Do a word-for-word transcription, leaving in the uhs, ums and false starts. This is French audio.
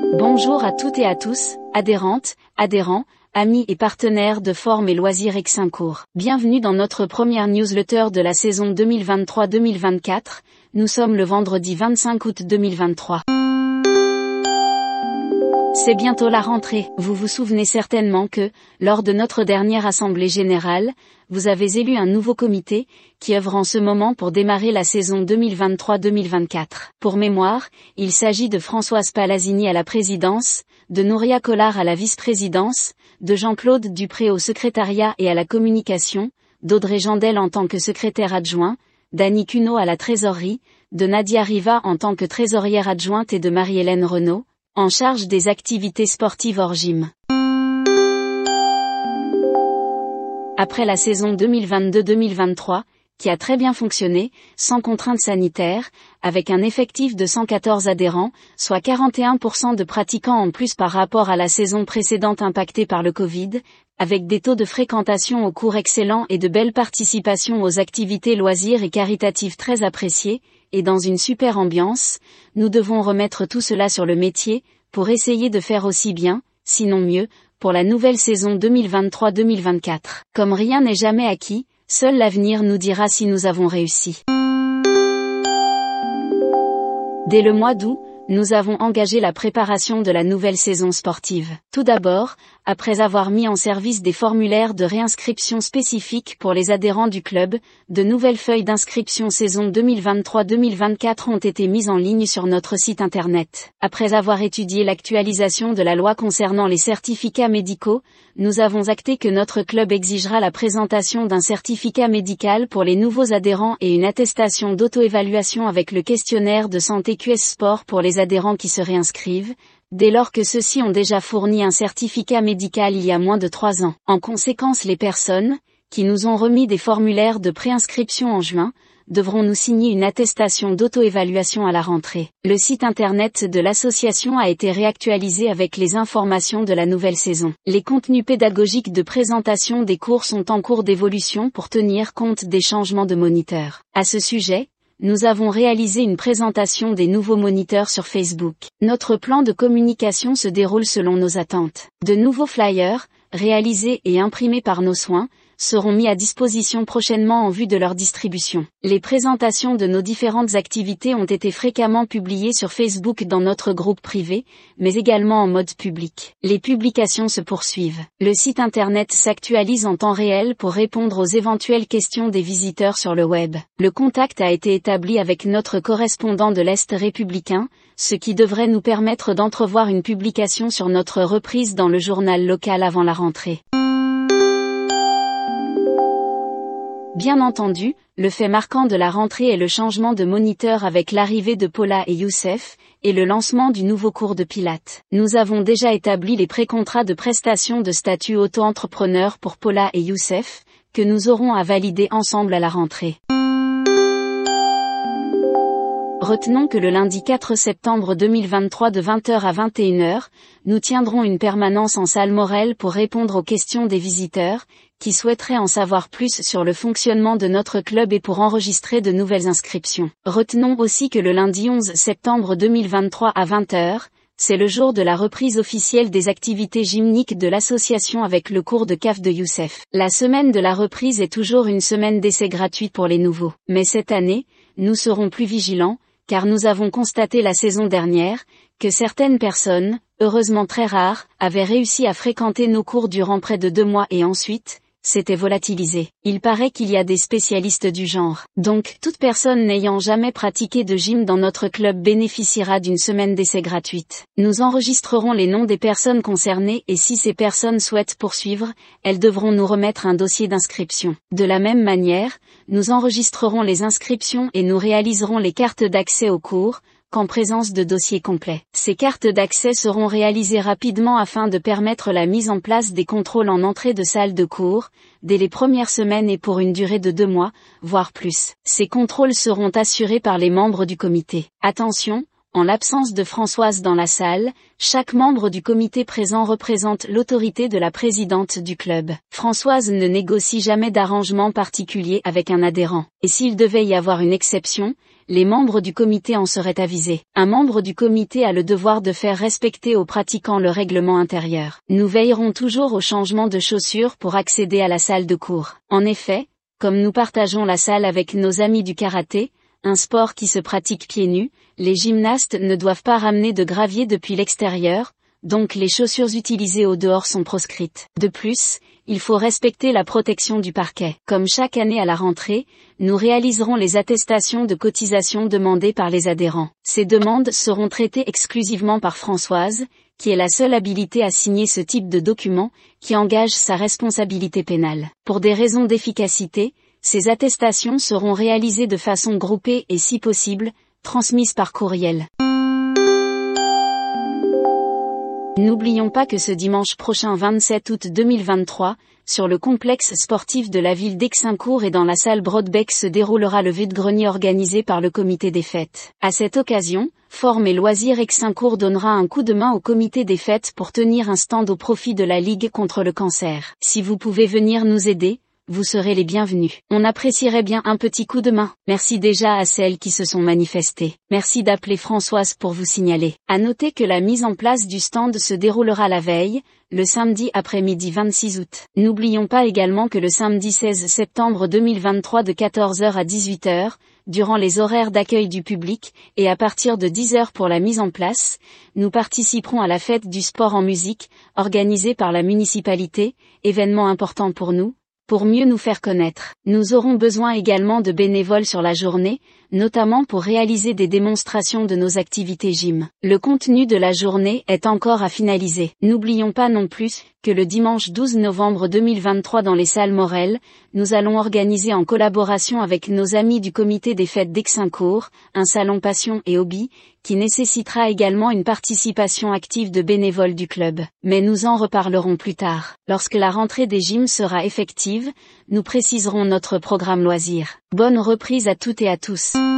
Bonjour à toutes et à tous, adhérentes, adhérents, amis et partenaires de Forme et Loisirs Excincourt. Bienvenue dans notre première newsletter de la saison deux mille vingt-trois deux mille vingt-quatre, nous sommes le vendredi vingt-cinq août deux mille vingt-trois. C'est bientôt la rentrée. Vous vous souvenez certainement que, lors de notre dernière assemblée générale, vous avez élu un nouveau comité, qui œuvre en ce moment pour démarrer la saison deux mille vingt-trois deux mille vingt-quatre. Pour mémoire, il s'agit de Françoise Palazini à la présidence, de Nouria Collard à la vice-présidence, de Jean-Claude Dupré au secrétariat et à la communication, d'Audrey Jandel en tant que secrétaire adjoint, d'Annie Cuneau à la trésorerie, de Nadia Riva en tant que trésorière adjointe et de Marie-Hélène Renaud, en charge des activités sportives hors gym. Après la saison deux mille vingt-deux deux mille vingt-trois, qui a très bien fonctionné, sans contraintes sanitaires, avec un effectif de cent quatorze adhérents, soit quarante et un pour cent de pratiquants en plus par rapport à la saison précédente impactée par le Covid, avec des taux de fréquentation aux cours excellents et de belles participations aux activités loisirs et caritatives très appréciées, et dans une super ambiance, nous devons remettre tout cela sur le métier, pour essayer de faire aussi bien, sinon mieux, pour la nouvelle saison deux mille vingt-trois deux mille vingt-quatre. Comme rien n'est jamais acquis, seul l'avenir nous dira si nous avons réussi. Dès le mois d'août, nous avons engagé la préparation de la nouvelle saison sportive. Tout d'abord, après avoir mis en service des formulaires de réinscription spécifiques pour les adhérents du club, de nouvelles feuilles d'inscription saison deux mille vingt-trois deux mille vingt-quatre ont été mises en ligne sur notre site internet. Après avoir étudié l'actualisation de la loi concernant les certificats médicaux, nous avons acté que notre club exigera la présentation d'un certificat médical pour les nouveaux adhérents et une attestation d'auto-évaluation avec le questionnaire de santé Q S Sport pour les adhérents qui se réinscrivent, dès lors que ceux-ci ont déjà fourni un certificat médical il y a moins de trois ans. En conséquence, les personnes, qui nous ont remis des formulaires de préinscription en juin, devront nous signer une attestation d'auto-évaluation à la rentrée. Le site internet de l'association a été réactualisé avec les informations de la nouvelle saison. Les contenus pédagogiques de présentation des cours sont en cours d'évolution pour tenir compte des changements de moniteurs. À ce sujet, nous avons réalisé une présentation des nouveaux moniteurs sur Facebook. Notre plan de communication se déroule selon nos attentes. De nouveaux flyers, réalisés et imprimés par nos soins, seront mis à disposition prochainement en vue de leur distribution. Les présentations de nos différentes activités ont été fréquemment publiées sur Facebook dans notre groupe privé, mais également en mode public. Les publications se poursuivent. Le site internet s'actualise en temps réel pour répondre aux éventuelles questions des visiteurs sur le web. Le contact a été établi avec notre correspondant de l'Est républicain, ce qui devrait nous permettre d'entrevoir une publication sur notre reprise dans le journal local avant la rentrée. Bien entendu, le fait marquant de la rentrée est le changement de moniteur avec l'arrivée de Paula et Youssef, et le lancement du nouveau cours de pilates. Nous avons déjà établi les pré-contrats de prestation de statut auto-entrepreneur pour Paula et Youssef, que nous aurons à valider ensemble à la rentrée. Retenons que le lundi quatre septembre deux mille vingt-trois de vingt heures à vingt et une heures, nous tiendrons une permanence en salle Morel pour répondre aux questions des visiteurs, qui souhaiteraient en savoir plus sur le fonctionnement de notre club et pour enregistrer de nouvelles inscriptions. Retenons aussi que le lundi onze septembre deux mille vingt-trois à vingt heures, c'est le jour de la reprise officielle des activités gymniques de l'association avec le cours de C A F de Youssef. La semaine de la reprise est toujours une semaine d'essai gratuite pour les nouveaux. Mais cette année, nous serons plus vigilants, car nous avons constaté la saison dernière, que certaines personnes, heureusement très rares, avaient réussi à fréquenter nos cours durant près de deux mois et ensuite, s'étaient volatilisées. Il paraît qu'il y a des spécialistes du genre. Donc, toute personne n'ayant jamais pratiqué de gym dans notre club bénéficiera d'une semaine d'essai gratuite. Nous enregistrerons les noms des personnes concernées et si ces personnes souhaitent poursuivre, elles devront nous remettre un dossier d'inscription. De la même manière, nous enregistrerons les inscriptions et nous réaliserons les cartes d'accès aux cours, qu'en présence de dossiers complets. Ces cartes d'accès seront réalisées rapidement afin de permettre la mise en place des contrôles en entrée de salle de cours, dès les premières semaines et pour une durée de deux mois, voire plus. Ces contrôles seront assurés par les membres du comité. Attention, en l'absence de Françoise dans la salle, chaque membre du comité présent représente l'autorité de la présidente du club. Françoise ne négocie jamais d'arrangement particulier avec un adhérent. Et s'il devait y avoir une exception, les membres du comité en seraient avisés. Un membre du comité a le devoir de faire respecter aux pratiquants le règlement intérieur. Nous veillerons toujours au changement de chaussures pour accéder à la salle de cours. En effet, comme nous partageons la salle avec nos amis du karaté, un sport qui se pratique pieds nus, les gymnastes ne doivent pas ramener de gravier depuis l'extérieur, donc les chaussures utilisées au dehors sont proscrites. De plus, il faut respecter la protection du parquet. Comme chaque année à la rentrée, nous réaliserons les attestations de cotisation demandées par les adhérents. Ces demandes seront traitées exclusivement par Françoise, qui est la seule habilitée à signer ce type de document, qui engage sa responsabilité pénale. Pour des raisons d'efficacité, ces attestations seront réalisées de façon groupée et si possible, transmises par courriel. N'oublions pas que ce dimanche prochain vingt-sept août deux mille vingt-trois, sur le complexe sportif de la ville d'Aix-Saint-Cour et dans la salle Broadbeck se déroulera le vide-grenier organisé par le comité des fêtes. À cette occasion, Forme et Loisirs Aix-Saint-Cour donnera un coup de main au comité des fêtes pour tenir un stand au profit de la Ligue contre le cancer. Si vous pouvez venir nous aider, vous serez les bienvenus. On apprécierait bien un petit coup de main. Merci déjà à celles qui se sont manifestées. Merci d'appeler Françoise pour vous signaler. À noter que la mise en place du stand se déroulera la veille, le samedi après-midi vingt-six août. N'oublions pas également que le samedi seize septembre deux mille vingt-trois de quatorze heures à dix-huit heures, durant les horaires d'accueil du public, et à partir de dix heures pour la mise en place, nous participerons à la fête du sport en musique, organisée par la municipalité, événement important pour nous. Pour mieux nous faire connaître, nous aurons besoin également de bénévoles sur la journée, notamment pour réaliser des démonstrations de nos activités gym. Le contenu de la journée est encore à finaliser. N'oublions pas non plus que le dimanche douze novembre deux mille vingt-trois dans les salles Morel, nous allons organiser en collaboration avec nos amis du comité des fêtes d'Aix-Saint-Cour, un salon passion et hobby, qui nécessitera également une participation active de bénévoles du club. Mais nous en reparlerons plus tard. Lorsque la rentrée des gyms sera effective, nous préciserons notre programme loisirs. Bonne reprise à toutes et à tous.